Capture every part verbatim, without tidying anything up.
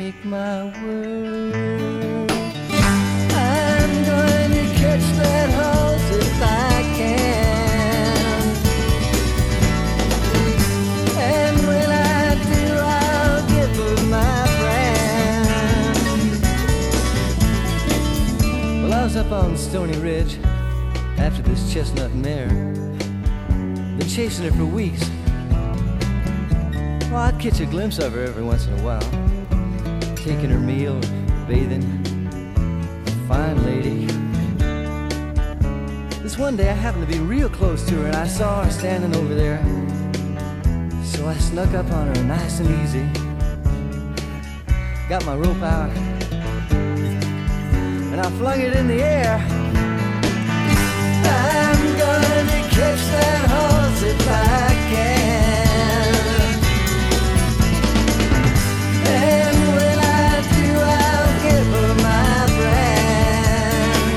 take my word. I'm going to catch that horse if I can. And when I do, I'll give her my brand. Well, I was up on Stony Ridge after this chestnut mare. Been chasing her for weeks. Well, I'd catch a glimpse of her every once in a while, taking her meal, bathing. Fine lady. This one day I happened to be real close to her and I saw her standing over there. So I snuck up on her nice and easy, got my rope out, and I flung it in the air. I'm gonna catch that horse if I can. And when I do, I'll give her my brand.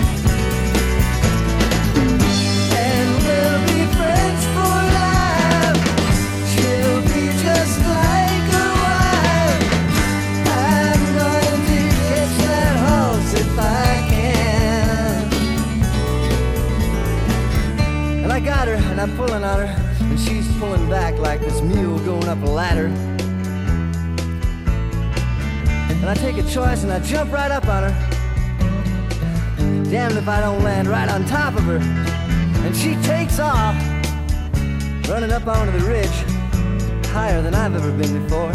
And we'll be friends for life. She'll be just like a wife. I'm going to catch that horse if I can. And I got her, and I'm pulling on her, and she's pulling back like this mule going up a ladder. And I take a choice and I jump right up on her. Damned if I don't land right on top of her. And she takes off, running up onto the ridge, higher than I've ever been before.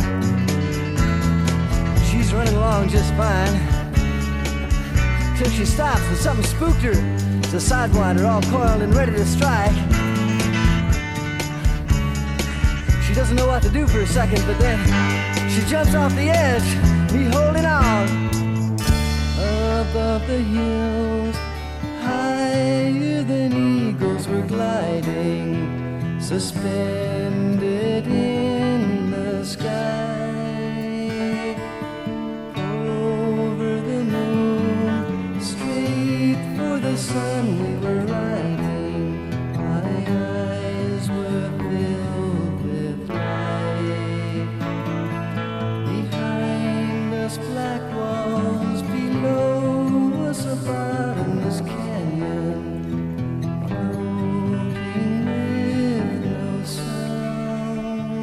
She's running along just fine, till she stops and something spooked her. It's a sidewinder all coiled and ready to strike. She doesn't know what to do for a second, but then she jumps off the edge, me holding on. Above the hills, higher than eagles we're gliding, suspended in the sky. Over the moon, straight for the sun we were riding. My eyes were filled with light. Behind us, black walls, below us, a bottomless canyon, floating with no sound.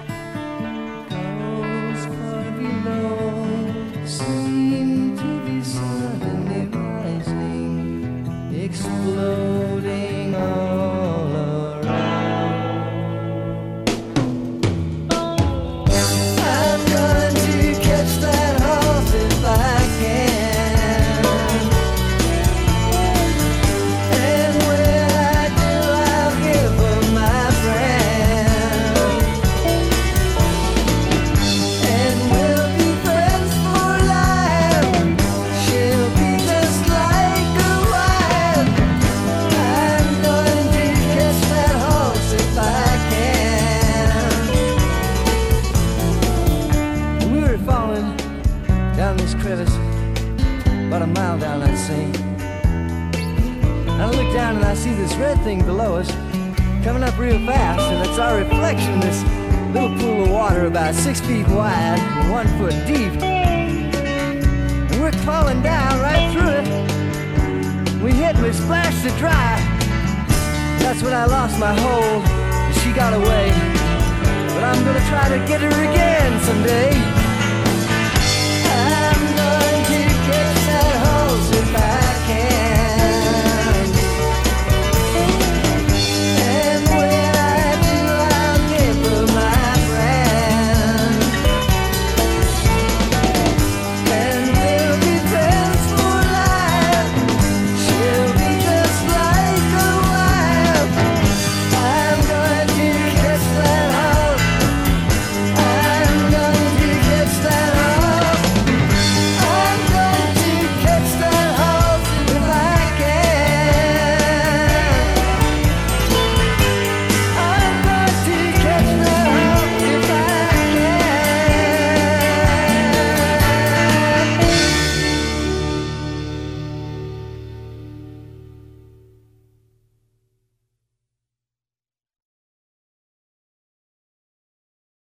Clouds far below seem to be suddenly rising, exploding all around. I'm going to catch that horse if I can. And when I do, I'll give her my brand. And we'll be friends for life. She'll be just like a wife. I'm going to catch that horse if I can. And we were falling down this crevice, about a mile down that seam. And I look down and I see this red thing below us, coming up real fast, and it's our reflection in this little pool of water about six feet wide and one foot deep. And we're falling down right through it. We hit and we splashed it dry. That's when I lost my hold and she got away. But I'm gonna try to get her again someday.